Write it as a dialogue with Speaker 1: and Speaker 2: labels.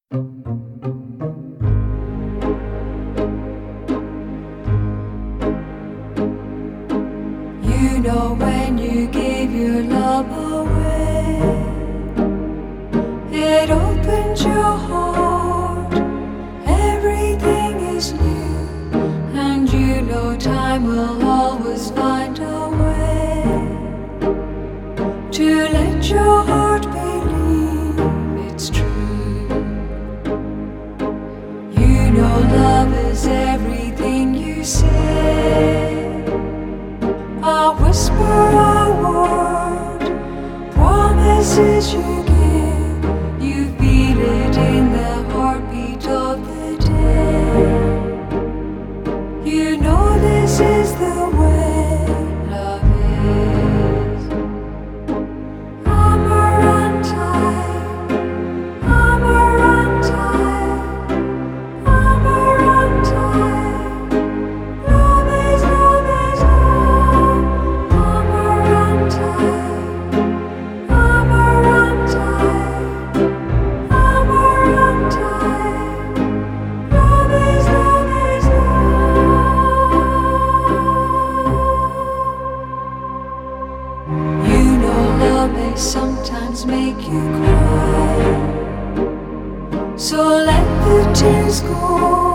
Speaker 1: You know when you gave your love away, it opens your heart, everything is new, and you know time will always find a way to let your heart believe it's true. You know love is everything you say, a whisper, a word, promises you give. You feel it in the heartbeat of the day. You know this is the way love is. Amarante, Amarante, Amarante. Love is love. Amarante, Amarante, Amarante. Love is love. You know love may sometimes make you cry, so let the tears go.